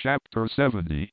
Chapter 70.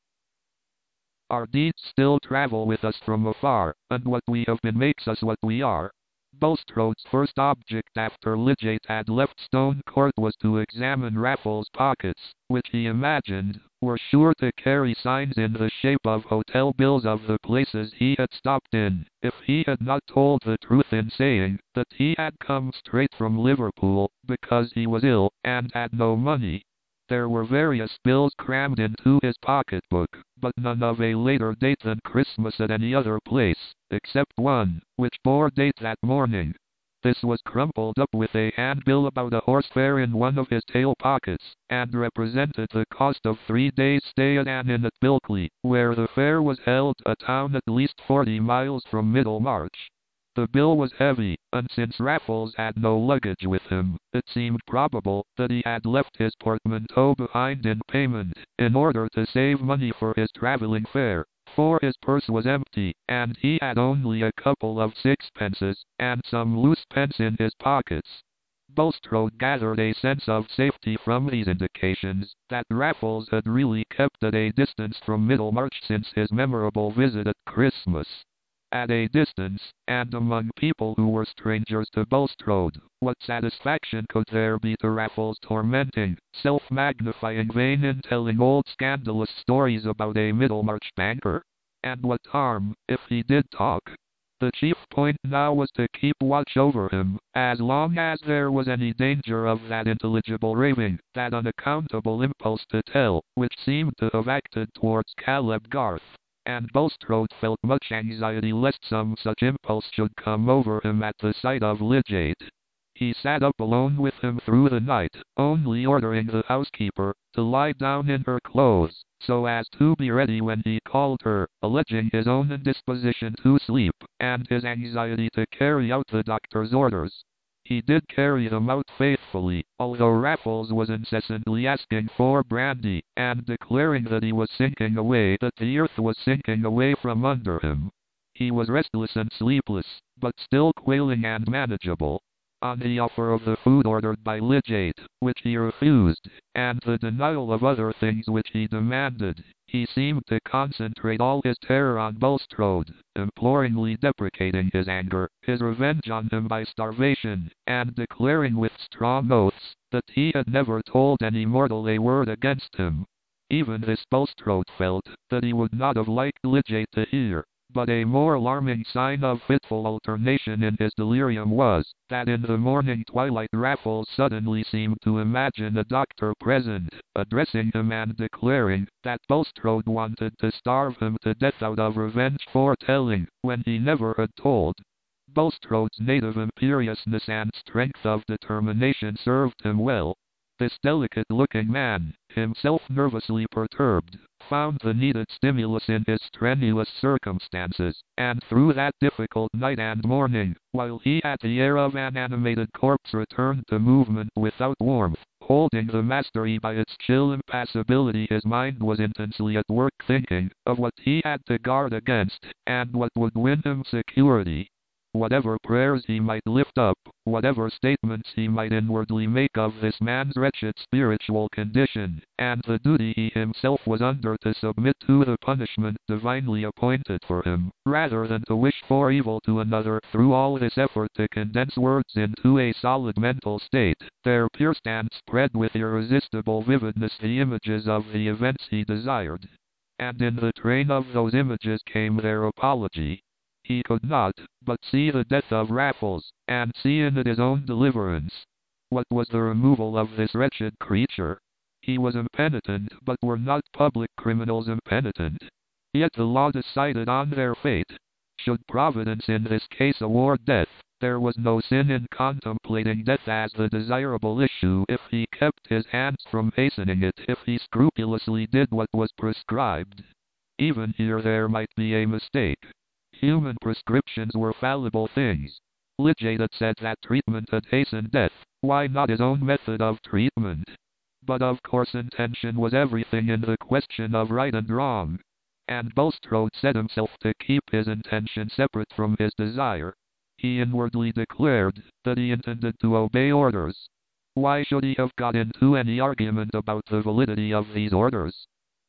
Our deeds still travel with us from afar, and what we have been makes us what we are. Bulstrode's first object after Lydgate had left Stone Court was to examine Raffles' pockets, which he imagined were sure to carry signs in the shape of hotel bills of the places he had stopped in, if he had not told the truth in saying that he had come straight from Liverpool, because he was ill, and had no money. There were various bills crammed into his pocketbook, but none of a later date than Christmas at any other place, except one, which bore date that morning. This was crumpled up with a handbill about a horse fare in one of his tail pockets, and represented the cost of 3 days' stay at an inn at Bilkley, where the fair was held, a town at least 40 miles from Middlemarch. The bill was heavy, and since Raffles had no luggage with him, it seemed probable that he had left his portmanteau behind in payment, in order to save money for his travelling fare, for his purse was empty, and he had only a couple of sixpences, and some loose pence in his pockets. Bulstrode gathered a sense of safety from these indications, that Raffles had really kept at a distance from Middlemarch since his memorable visit at Christmas. At a distance, and among people who were strangers to Bulstrode, what satisfaction could there be to Raffles' tormenting, self-magnifying vein in telling old scandalous stories about a Middlemarch banker? And what harm, if he did talk? The chief point now was to keep watch over him, as long as there was any danger of that intelligible raving, that unaccountable impulse to tell, which seemed to have acted towards Caleb Garth. And Bulstrode felt much anxiety lest some such impulse should come over him at the sight of Lydgate. He sat up alone with him through the night, only ordering the housekeeper to lie down in her clothes, so as to be ready when he called her, alleging his own indisposition to sleep, and his anxiety to carry out the doctor's orders. He did carry them out faithfully, although Raffles was incessantly asking for brandy, and declaring that he was sinking away, that the earth was sinking away from under him. He was restless and sleepless, but still quailing and manageable. On the offer of the food ordered by Lydgate, which he refused, and the denial of other things which he demanded, he seemed to concentrate all his terror on Bulstrode, imploringly deprecating his anger, his revenge on him by starvation, and declaring with strong oaths that he had never told any mortal a word against him. Even this Bulstrode felt that he would not have liked Lydgate to hear. But a more alarming sign of fitful alternation in his delirium was, that in the morning twilight Raffles suddenly seemed to imagine a doctor present, addressing him and declaring that Bulstrode wanted to starve him to death out of revenge for telling, when he never had told. Bulstrode's native imperiousness and strength of determination served him well. This delicate-looking man, himself nervously perturbed, found the needed stimulus in his strenuous circumstances, and through that difficult night and morning, while he had the air of an animated corpse returned to movement without warmth, holding the mastery by its chill impassibility, his mind was intensely at work thinking of what he had to guard against, and what would win him security. Whatever prayers he might lift up, whatever statements he might inwardly make of this man's wretched spiritual condition, and the duty he himself was under to submit to the punishment divinely appointed for him, rather than to wish for evil to another, through all this effort to condense words into a solid mental state, there pierced and spread with irresistible vividness the images of the events he desired. And in the train of those images came their apology. He could not but see the death of Raffles, and see in it his own deliverance. What was the removal of this wretched creature? He was impenitent, but were not public criminals impenitent? Yet the law decided on their fate. Should Providence in this case award death, there was no sin in contemplating death as the desirable issue if he kept his hands from hastening it, if he scrupulously did what was prescribed. Even here there might be a mistake. Human prescriptions were fallible things. Lydgate had said that treatment had hastened death. Why not his own method of treatment? But of course intention was everything in the question of right and wrong. And Bulstrode set himself to keep his intention separate from his desire. He inwardly declared that he intended to obey orders. Why should he have got into any argument about the validity of these orders?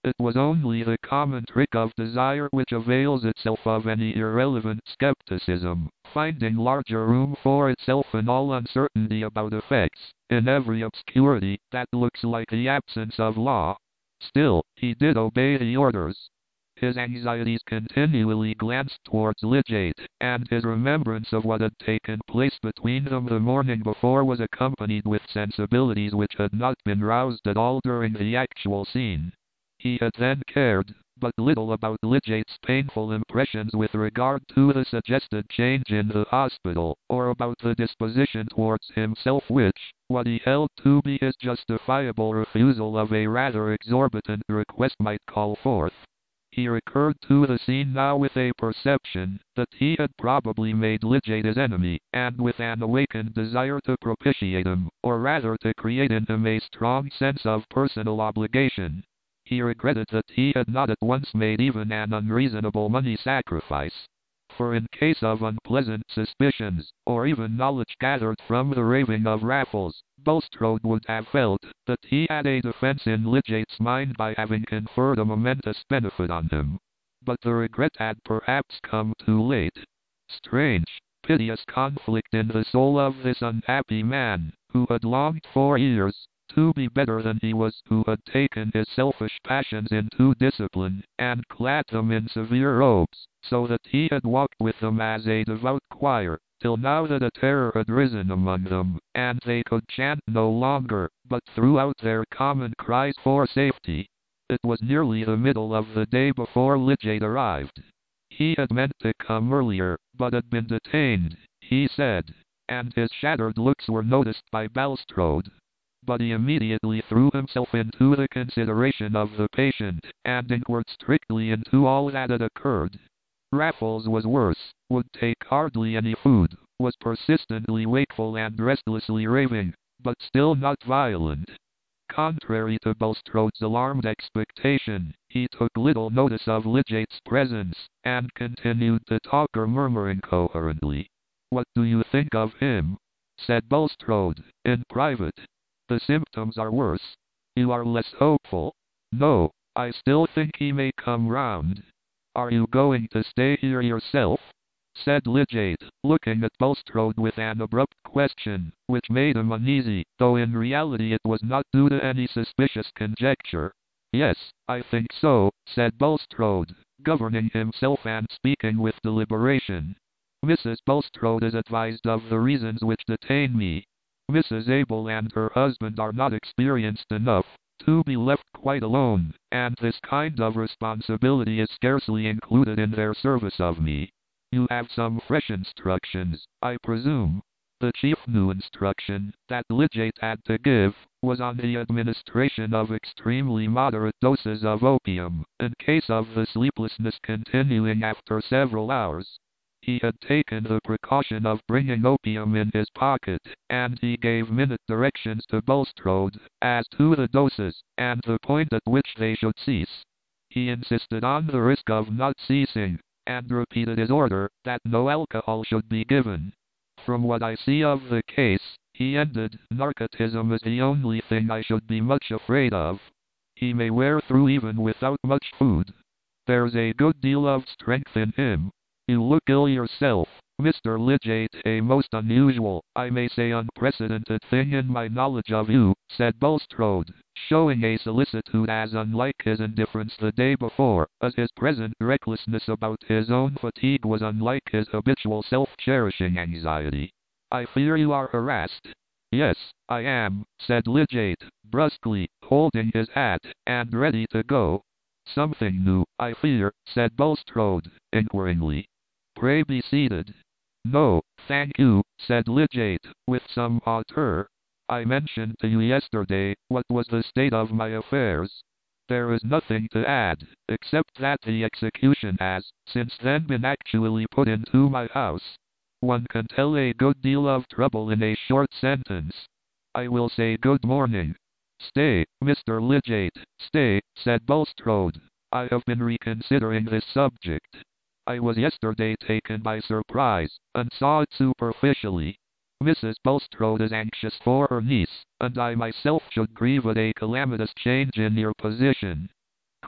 It was only the common trick of desire which avails itself of any irrelevant skepticism, finding larger room for itself in all uncertainty about effects, in every obscurity that looks like the absence of law. Still, he did obey the orders. His anxieties continually glanced towards Lydgate, and his remembrance of what had taken place between them the morning before was accompanied with sensibilities which had not been roused at all during the actual scene. He had then cared but little about Lydgate's painful impressions with regard to the suggested change in the hospital, or about the disposition towards himself which, what he held to be his justifiable refusal of a rather exorbitant request might call forth. He recurred to the scene now with a perception that he had probably made Lydgate his enemy, and with an awakened desire to propitiate him, or rather to create in him a strong sense of personal obligation. He regretted that he had not at once made even an unreasonable money sacrifice. For in case of unpleasant suspicions, or even knowledge gathered from the raving of Raffles, Bulstrode would have felt that he had a defense in Lydgate's mind by having conferred a momentous benefit on him. But the regret had perhaps come too late. Strange, piteous conflict in the soul of this unhappy man, who had longed for years to be better than he was, who had taken his selfish passions into discipline, and clad them in severe robes, so that he had walked with them as a devout choir, till now that a terror had risen among them, and they could chant no longer, but threw out their common cries for safety. It was nearly the middle of the day before Lydgate arrived. He had meant to come earlier, but had been detained, he said, and his shattered looks were noticed by Bulstrode. But he immediately threw himself into the consideration of the patient, and inquired strictly into all that had occurred. Raffles was worse, would take hardly any food, was persistently wakeful and restlessly raving, but still not violent. Contrary to Bulstrode's alarmed expectation, he took little notice of Lydgate's presence, and continued to talk or murmur incoherently. "What do you think of him?" said Bulstrode, in private. "The symptoms are worse. You are less hopeful?" "No, I still think he may come round." "Are you going to stay here yourself?" said Lydgate, looking at Bulstrode with an abrupt question, which made him uneasy, though in reality it was not due to any suspicious conjecture. "Yes, I think so," said Bulstrode, governing himself and speaking with deliberation. "Mrs. Bulstrode is advised of the reasons which detain me. Mrs. Abel and her husband are not experienced enough to be left quite alone, and this kind of responsibility is scarcely included in their service of me. You have some fresh instructions, I presume." The chief new instruction that Lydgate had to give was on the administration of extremely moderate doses of opium, in case of the sleeplessness continuing after several hours. He had taken the precaution of bringing opium in his pocket, and he gave minute directions to Bulstrode as to the doses, and the point at which they should cease. He insisted on the risk of not ceasing, and repeated his order that no alcohol should be given. "From what I see of the case," he ended, "narcotism is the only thing I should be much afraid of. He may wear through even without much food. There's a good deal of strength in him. You look ill yourself, Mr. Lydgate, a most unusual, I may say unprecedented thing in my knowledge of you," said Bulstrode, showing a solicitude as unlike his indifference the day before, as his present recklessness about his own fatigue was unlike his habitual self-cherishing anxiety. "I fear you are harassed." "Yes, I am," said Lydgate, brusquely, holding his hat, and ready to go. "Something new, I fear," said Bulstrode, inquiringly. "Pray be seated." "No, thank you," said Lydgate, with some hauteur. "I mentioned to you yesterday what was the state of my affairs. There is nothing to add, except that the execution has, since then, been actually put into my house. One can tell a good deal of trouble in a short sentence. I will say good morning." "Stay, Mr. Lydgate, stay," said Bulstrode. "I have been reconsidering this subject. I was yesterday taken by surprise, and saw it superficially. Mrs. Bulstrode is anxious for her niece, and I myself should grieve at a calamitous change in your position.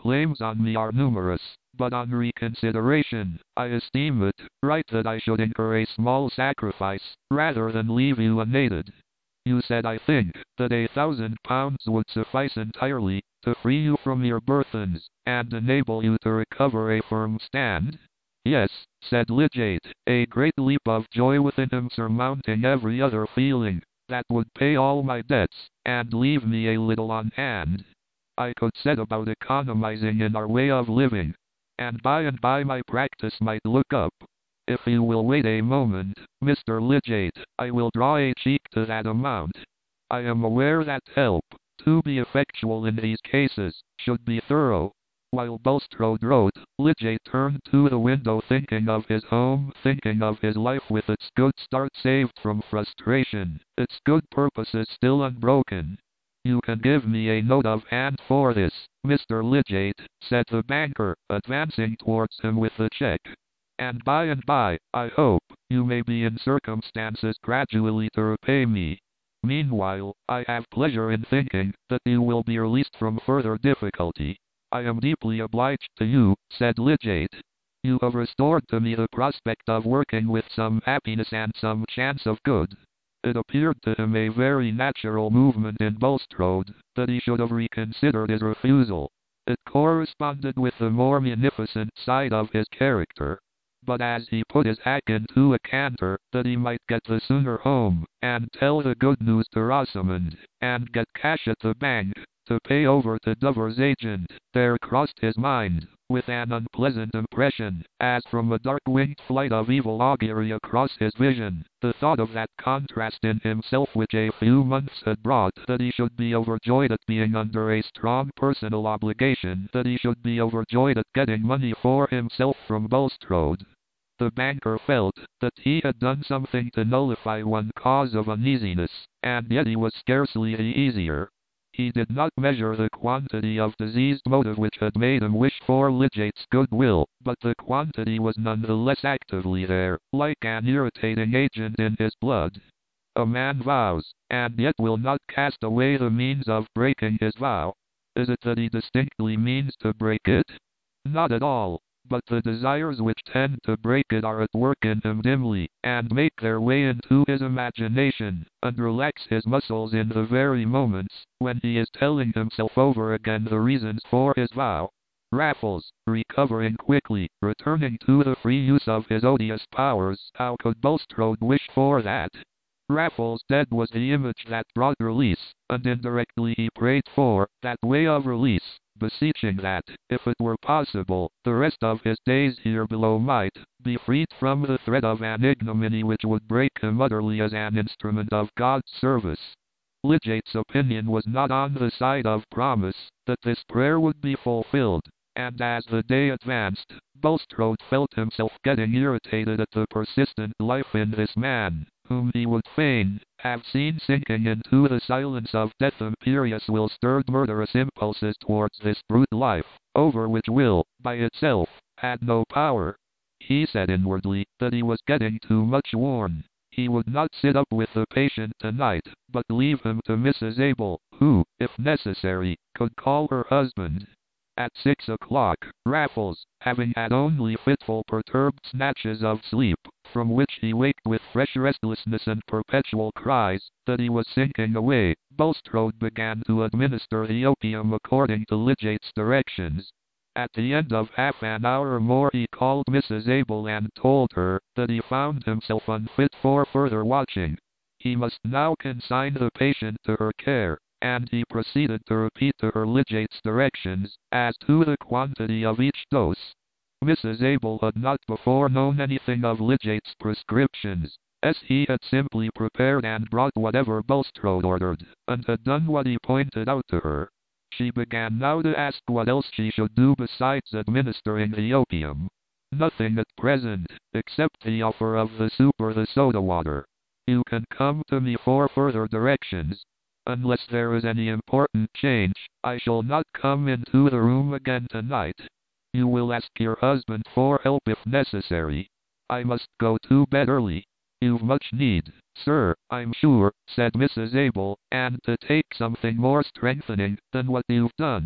claims on me are numerous, but on reconsideration, I esteem it right that I should incur a small sacrifice, rather than leave you unaided. You said, I think, that £1,000 would suffice entirely to free you from your burthens, and enable you to recover a firm stand? Yes, said Lydgate, a great leap of joy within him surmounting every other feeling. That would pay all my debts, and leave me a little on hand. I could set about economizing in our way of living, and by my practice might look up. If you will wait a moment, Mr. Lydgate, I will draw a check to that amount. I am aware that help, to be effectual in these cases, should be thorough. While Bulstrode wrote, Lydgate turned to the window thinking of his home, thinking of his life with its good start saved from frustration, its good purposes still unbroken. You can give me a note of hand for this, Mr. Lydgate, said the banker, advancing towards him with the check. And by, I hope, you may be in circumstances gradually to repay me. Meanwhile, I have pleasure in thinking that you will be released from further difficulty. I am deeply obliged to you, said Lydgate. You have restored to me the prospect of working with some happiness and some chance of good. It appeared to him a very natural movement in Bulstrode that he should have reconsidered his refusal. It corresponded with the more munificent side of his character. But as he put his hack into a canter, that he might get the sooner home, and tell the good news to Rosamond, and get cash at the bank, to pay over to Dover's agent, there crossed his mind, with an unpleasant impression, as from a dark-winged flight of evil augury across his vision, the thought of that contrast in himself which a few months had brought, that he should be overjoyed at being under a strong personal obligation, that he should be overjoyed at getting money for himself from Bulstrode. The banker felt that he had done something to nullify one cause of uneasiness, and yet he was scarcely the easier. He did not measure the quantity of diseased motive which had made him wish for Lydgate's goodwill, but the quantity was none the less actively there, like an irritating agent in his blood. A man vows, and yet will not cast away the means of breaking his vow. Is it that he distinctly means to break it? Not at all. But the desires which tend to break it are at work in him dimly, and make their way into his imagination, and relax his muscles in the very moments when he is telling himself over again the reasons for his vow. Raffles, recovering quickly, returning to the free use of his odious powers, how could Bulstrode wish for that? Raffles dead was the image that brought release, and indirectly he prayed for that way of release, beseeching that, if it were possible, the rest of his days here below might be freed from the threat of an ignominy which would break him utterly as an instrument of God's service. Lydgate's opinion was not on the side of promise that this prayer would be fulfilled, and as the day advanced, Bulstrode felt himself getting irritated at the persistent life in this man, whom he would fain have seen sinking into the silence of death. Imperious will stirred murderous impulses towards this brute life, over which will, by itself, had no power. He said inwardly that he was getting too much worn. He would not sit up with the patient tonight, but leave him to Mrs. Abel, who, if necessary, could call her husband. At 6 o'clock, Raffles, having had only fitful perturbed snatches of sleep, from which he waked with fresh restlessness and perpetual cries that he was sinking away, Bulstrode began to administer the opium according to Lydgate's directions. At the end of half an hour more he called Mrs. Abel and told her that he found himself unfit for further watching. He must now consign the patient to her care, and he proceeded to repeat to her Lydgate's directions as to the quantity of each dose. Mrs. Abel had not before known anything of Lydgate's prescriptions, as he had simply prepared and brought whatever Bulstrode ordered, and had done what he pointed out to her. She began now to ask what else she should do besides administering the opium. Nothing at present, except the offer of the soup or the soda water. You can come to me for further directions. Unless there is any important change, I shall not come into the room again tonight. You will ask your husband for help if necessary. I must go to bed early. You've much need, sir, I'm sure, said Mrs. Abel, and to take something more strengthening than what you've done.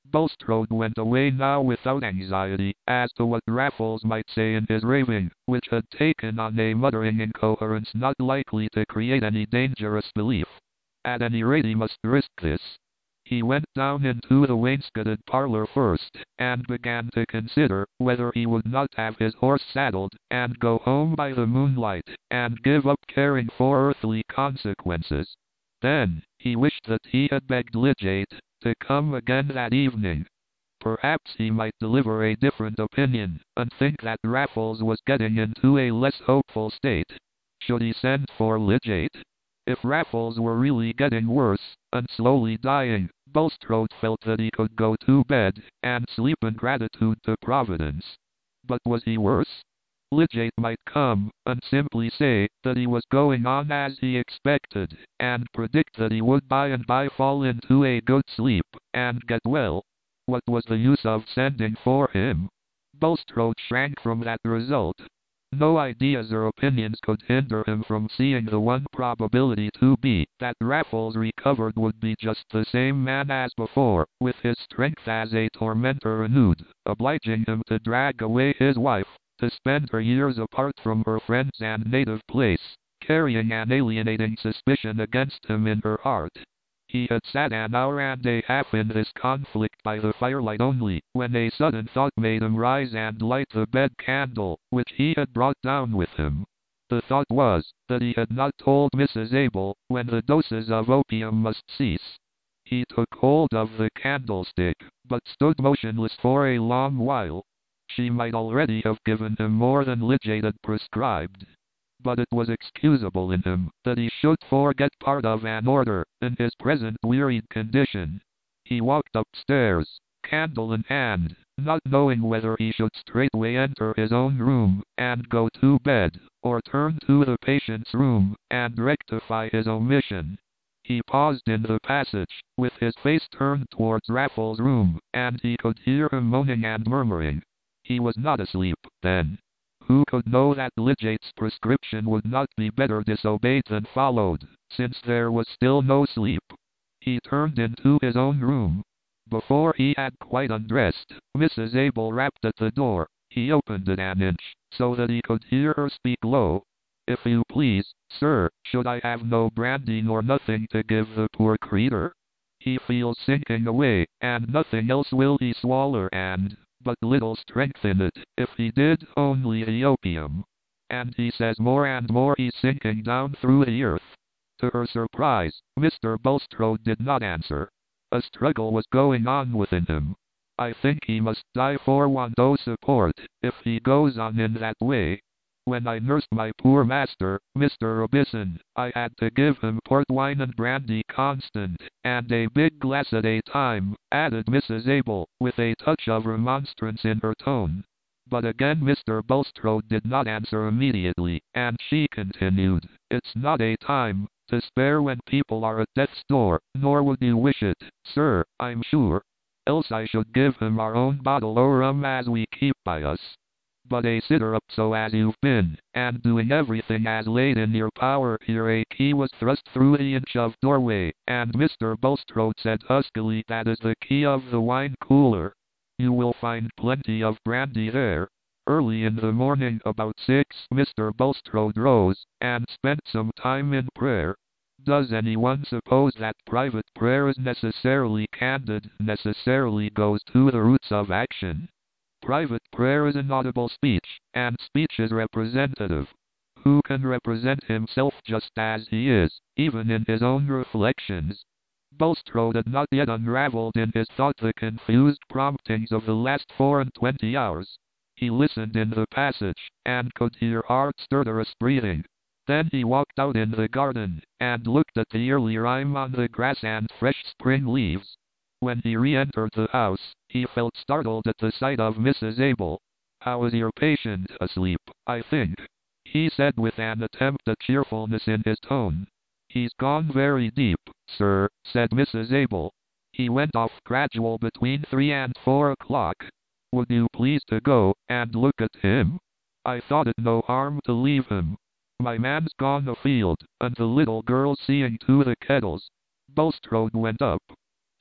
Bulstrode went away now without anxiety as to what Raffles might say in his raving, which had taken on a muttering incoherence not likely to create any dangerous belief. At any rate he must risk this. He went down into the wainscoted parlor first, and began to consider whether he would not have his horse saddled, and go home by the moonlight, and give up caring for earthly consequences. Then, he wished that he had begged Lydgate to come again that evening. Perhaps he might deliver a different opinion, and think that Raffles was getting into a less hopeful state. Should he send for Lydgate? If Raffles were really getting worse, and slowly dying, Bulstrode felt that he could go to bed, and sleep in gratitude to Providence. But was he worse? Lydgate might come, and simply say that he was going on as he expected, and predict that he would by and by fall into a good sleep, and get well. What was the use of sending for him? Bulstrode shrank from that result. No ideas or opinions could hinder him from seeing the one probability to be that Raffles recovered would be just the same man as before, with his strength as a tormentor renewed, obliging him to drag away his wife, to spend her years apart from her friends and native place, carrying an alienating suspicion against him in her heart. He had sat an hour and a half in this conflict by the firelight only, when a sudden thought made him rise and light the bed candle, which he had brought down with him. The thought was, that he had not told Mrs. Abel when the doses of opium must cease. He took hold of the candlestick, but stood motionless for a long while. She might already have given him more than Lydgate had prescribed. But it was excusable in him that he should forget part of an order in his present wearied condition. He walked upstairs, candle in hand, not knowing whether he should straightway enter his own room and go to bed, or turn to the patient's room and rectify his omission. He paused in the passage, with his face turned towards Raffles' room, and he could hear him moaning and murmuring. He was not asleep, then. Who could know that Lydgate's prescription would not be better disobeyed than followed, since there was still no sleep? He turned into his own room. Before he had quite undressed, Mrs. Abel rapped at the door. He opened it an inch, so that he could hear her speak low. "If you please, sir, should I have no brandy nor nothing to give the poor creetur? He feels sinking away, and nothing else will he swaller, and but little strength in it, if he did only the opium. And he says more and more he's sinking down through the earth." To her surprise, Mr. Bulstrode did not answer. A struggle was going on within him. "I think he must die for want o' support, if he goes on in that way. When I nursed my poor master, Mr. Robison, I had to give him port wine and brandy constant, and a big glass at a time," added Mrs. Abel, with a touch of remonstrance in her tone. But again Mr. Bulstrode did not answer immediately, and she continued, "It's not a time to spare when people are at death's door, nor would you wish it, sir, I'm sure. Else I should give him our own bottle o' rum as we keep by us. But a sitter up so as you've been, and doing everything as laid in your power." Here a key was thrust through the inch of doorway, and Mr. Bulstrode said huskily, "That is the key of the wine cooler. You will find plenty of brandy there." Early in the morning, about 6, Mr. Bulstrode rose, and spent some time in prayer. Does anyone suppose that private prayer is necessarily candid, necessarily goes to the roots of action? Private prayer is inaudible speech, and speech is representative. Who can represent himself just as he is, even in his own reflections? Bulstrode had not yet unravelled in his thought the confused promptings of the last 24 hours. He listened in the passage, and could hear hard stertorous breathing. Then he walked out in the garden, and looked at the early rime on the grass and fresh spring leaves. When he re-entered the house, he felt startled at the sight of Mrs. Abel. "How is your patient? Asleep, I think," he said with an attempt at cheerfulness in his tone. "He's gone very deep, sir," said Mrs. Abel. "He went off gradual between 3 and 4 o'clock. Would you please to go and look at him? I thought it no harm to leave him. My man's gone afield, and the little girl's seeing to the kettles." Bulstrode went up.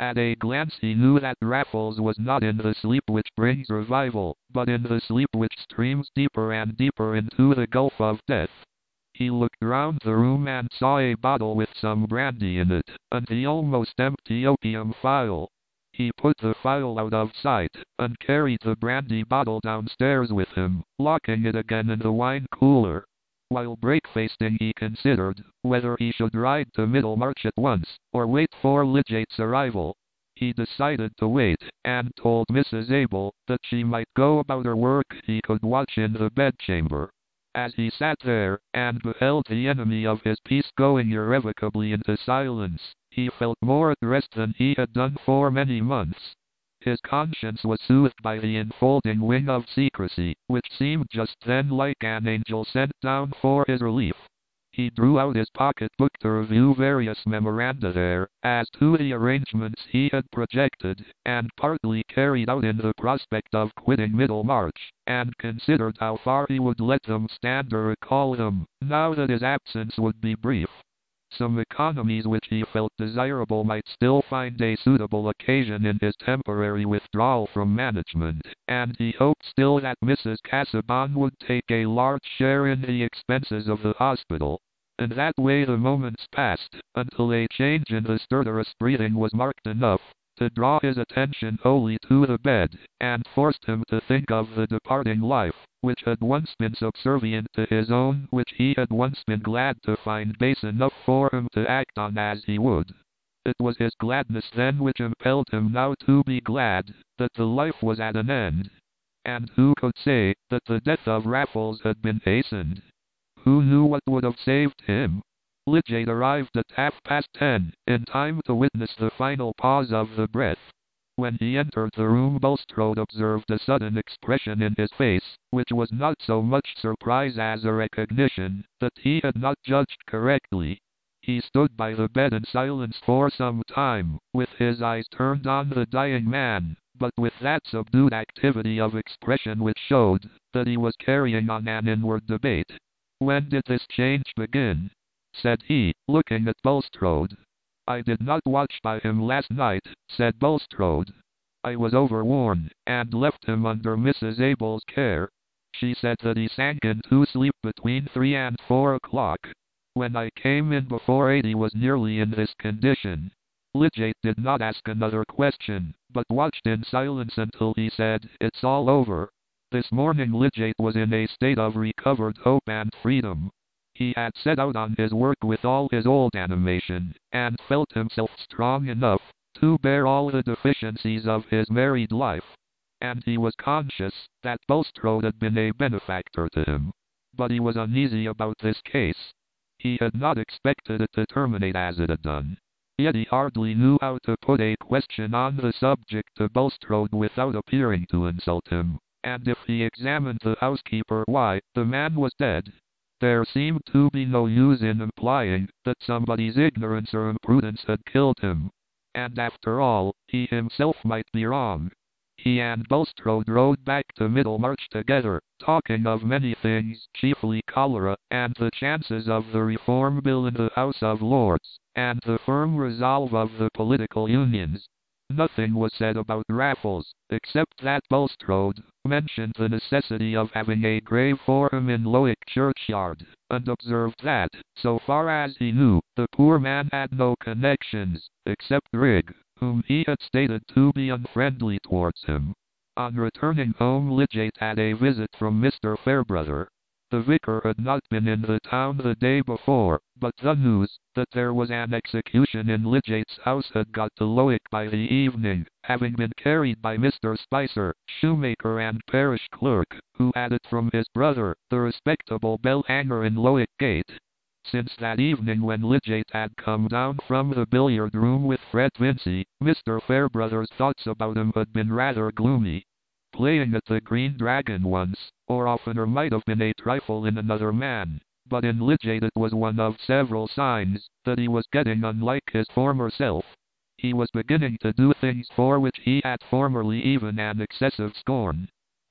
At a glance he knew that Raffles was not in the sleep which brings revival, but in the sleep which streams deeper and deeper into the gulf of death. He looked round the room and saw a bottle with some brandy in it, and the almost empty opium phial. He put the phial out of sight, and carried the brandy bottle downstairs with him, locking it again in the wine cooler. While breakfasting he considered whether he should ride to Middlemarch at once, or wait for Lidgate's arrival. He decided to wait, and told Mrs. Abel that she might go about her work, he could watch in the bedchamber. As he sat there, and beheld the enemy of his peace going irrevocably into silence, he felt more at rest than he had done for many months. His conscience was soothed by the enfolding wing of secrecy, which seemed just then like an angel sent down for his relief. He drew out his pocket-book to review various memoranda there, as to the arrangements he had projected, and partly carried out in the prospect of quitting Middlemarch, and considered how far he would let them stand or recall them, now that his absence would be brief. Some economies which he felt desirable might still find a suitable occasion in his temporary withdrawal from management, and he hoped still that Mrs. Casaubon would take a large share in the expenses of the hospital. In that way the moments passed, until a change in the stertorous breathing was marked enough to draw his attention wholly to the bed, and forced him to think of the departing life, which had once been subservient to his own, which he had once been glad to find base enough for him to act on as he would. It was his gladness then which impelled him now to be glad that the life was at an end. And who could say that the death of Raffles had been hastened? Who knew what would have saved him? Lydgate arrived at 10:30, in time to witness the final pause of the breath. When he entered the room, Bulstrode observed a sudden expression in his face, which was not so much surprise as a recognition that he had not judged correctly. He stood by the bed in silence for some time, with his eyes turned on the dying man, but with that subdued activity of expression which showed that he was carrying on an inward debate. "When did this change begin?" said he, looking at Bulstrode. "I did not watch by him last night," said Bulstrode. "I was overworn, and left him under Mrs. Abel's care. She said that he sank into sleep between 3 and 4 o'clock. When I came in before 8 he was nearly in this condition." Lydgate did not ask another question, but watched in silence until he said, "It's all over." This morning Lydgate was in a state of recovered hope and freedom. He had set out on his work with all his old animation, and felt himself strong enough to bear all the deficiencies of his married life. And he was conscious that Bulstrode had been a benefactor to him. But he was uneasy about this case. He had not expected it to terminate as it had done. Yet he hardly knew how to put a question on the subject to Bulstrode without appearing to insult him. And if he examined the housekeeper, why, the man was dead. There seemed to be no use in implying that somebody's ignorance or imprudence had killed him. And after all, he himself might be wrong. He and Bulstrode rode back to Middlemarch together, talking of many things, chiefly cholera, and the chances of the Reform Bill in the House of Lords, and the firm resolve of the political unions. Nothing was said about Raffles, except that Bulstrode mentioned the necessity of having a grave for him in Lowick churchyard, and observed that, so far as he knew, the poor man had no connections, except Rigg, whom he had stated to be unfriendly towards him. On returning home Lydgate had a visit from Mr. Fairbrother. The vicar had not been in the town the day before, but the news that there was an execution in Lydgate's house had got to Lowick by the evening, having been carried by Mr. Spicer, shoemaker and parish clerk, who had it from his brother, the respectable bell-hanger in Lowick Gate. Since that evening when Lydgate had come down from the billiard-room with Fred Vincy, Mr. Fairbrother's thoughts about him had been rather gloomy. Playing at the Green Dragon once, or oftener, might have been a trifle in another man, but in Lydgate it was one of several signs that he was getting unlike his former self. He was beginning to do things for which he had formerly even an excessive scorn.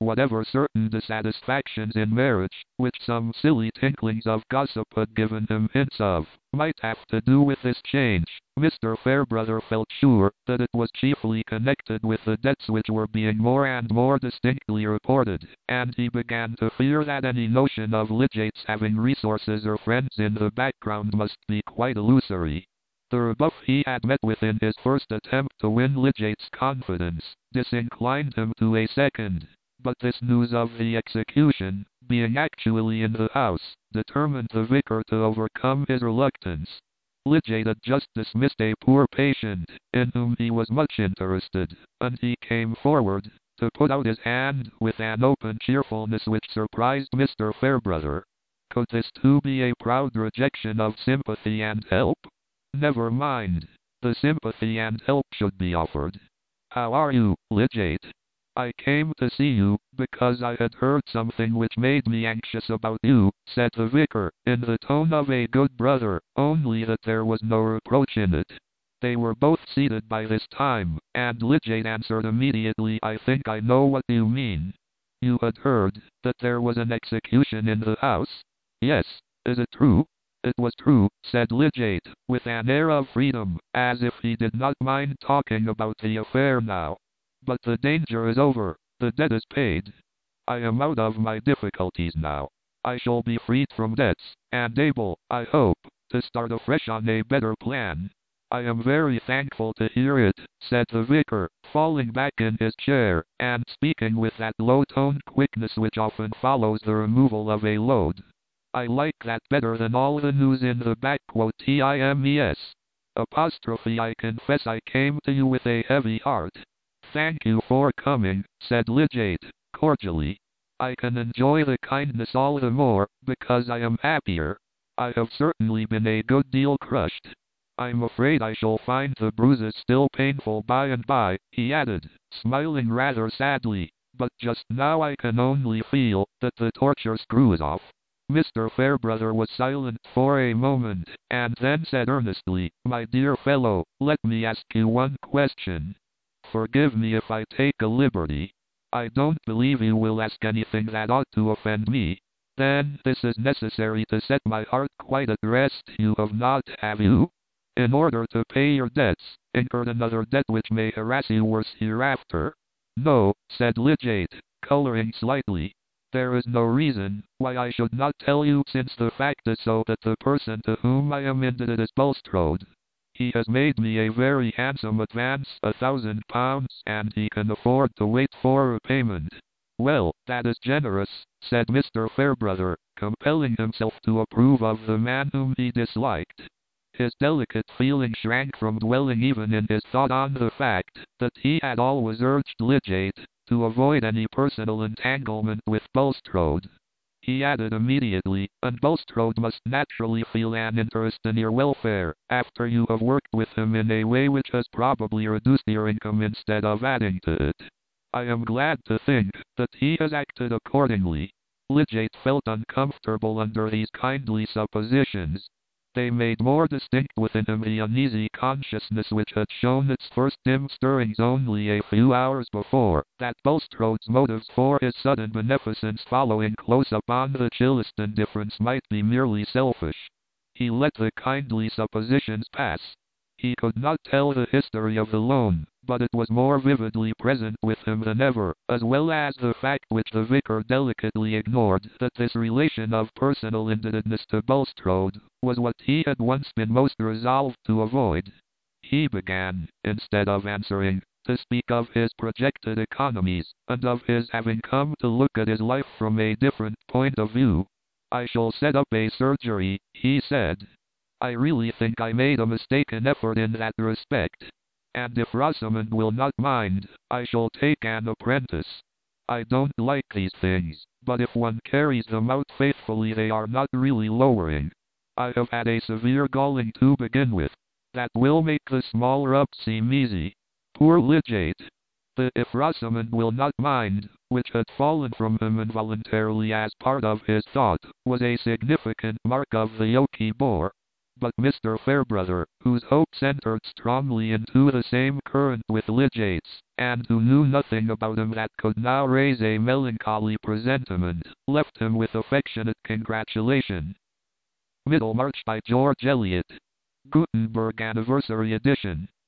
whatever certain dissatisfactions in marriage, which some silly tinklings of gossip had given him hints of, might have to do with this change, Mr. Fairbrother felt sure that it was chiefly connected with the debts which were being more and more distinctly reported, and he began to fear that any notion of Lydgate's having resources or friends in the background must be quite illusory. The rebuff he had met with in his first attempt to win Lydgate's confidence disinclined him to a second, but this news of the execution, being actually in the house, determined the vicar to overcome his reluctance. Lydgate had just dismissed a poor patient, in whom he was much interested, and he came forward to put out his hand with an open cheerfulness which surprised Mr. Fairbrother. Could this too be a proud rejection of sympathy and help? Never mind. The sympathy and help should be offered. How are you, Lydgate? I came to see you, because I had heard something which made me anxious about you, said the vicar, in the tone of a good brother, only that there was no reproach in it. They were both seated by this time, and Lydgate answered immediately, I think I know what you mean. You had heard that there was an execution in the house? Yes. Is it true? It was true, said Lydgate, with an air of freedom, as if he did not mind talking about the affair now. But the danger is over, the debt is paid. I am out of my difficulties now. I shall be freed from debts, and able, I hope, to start afresh on a better plan. I am very thankful to hear it, said the vicar, falling back in his chair, and speaking with that low-toned quickness which often follows the removal of a load. I like that better than all the news in the _TIMES. Apostrophe I confess I came to you with a heavy heart. Thank you for coming, said Lydgate, cordially. I can enjoy the kindness all the more, because I am happier. I have certainly been a good deal crushed. I'm afraid I shall find the bruises still painful by and by, he added, smiling rather sadly, but just now I can only feel that the torture screw is off. Mr. Fairbrother was silent for a moment, and then said earnestly, My dear fellow, let me ask you one question. Forgive me if I take a liberty. I don't believe you will ask anything that ought to offend me. Then this is necessary to set my heart quite at rest. You have not, have you? In order to pay your debts, incurred another debt which may harass you worse hereafter? No, said Lydgate, coloring slightly. There is no reason why I should not tell you, since the fact is so that the person to whom I am indebted is Bulstrode. He has made me a very handsome advance, £1,000, and he can afford to wait for repayment. Well, that is generous, said Mr. Fairbrother, compelling himself to approve of the man whom he disliked. His delicate feeling shrank from dwelling even in his thought on the fact that he had always urged Lydgate to avoid any personal entanglement with Bulstrode. He added immediately, and Bulstrode must naturally feel an interest in your welfare, after you have worked with him in a way which has probably reduced your income instead of adding to it. I am glad to think that he has acted accordingly. Lydgate felt uncomfortable under these kindly suppositions. They made more distinct within him the uneasy consciousness which had shown its first dim stirrings only a few hours before, that Bulstrode's motives for his sudden beneficence following close upon the chillest indifference might be merely selfish. He let the kindly suppositions pass. He could not tell the history of the loan, but it was more vividly present with him than ever, as well as the fact which the vicar delicately ignored, that this relation of personal indebtedness to Bulstrode was what he had once been most resolved to avoid. He began, instead of answering, to speak of his projected economies, and of his having come to look at his life from a different point of view. I shall set up a surgery, he said. I really think I made a mistaken effort in that respect. And if Rosamond will not mind, I shall take an apprentice. I don't like these things, but if one carries them out faithfully they are not really lowering. I have had a severe galling to begin with. That will make the small rub seem easy. Poor Lydgate. The if Rosamond will not mind, which had fallen from him involuntarily as part of his thought, was a significant mark of the yoke he bore. But Mr. Fairbrother, whose hopes entered strongly into the same current with Lydiate's, and who knew nothing about him that could now raise a melancholy presentiment, left him with affectionate congratulation. Middlemarch by George Eliot. Gutenberg Anniversary Edition.